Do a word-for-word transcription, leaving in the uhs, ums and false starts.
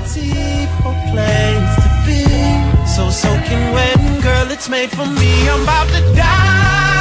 beautiful place to be. So soaking wet, girl, it's made for me. I'm about to die.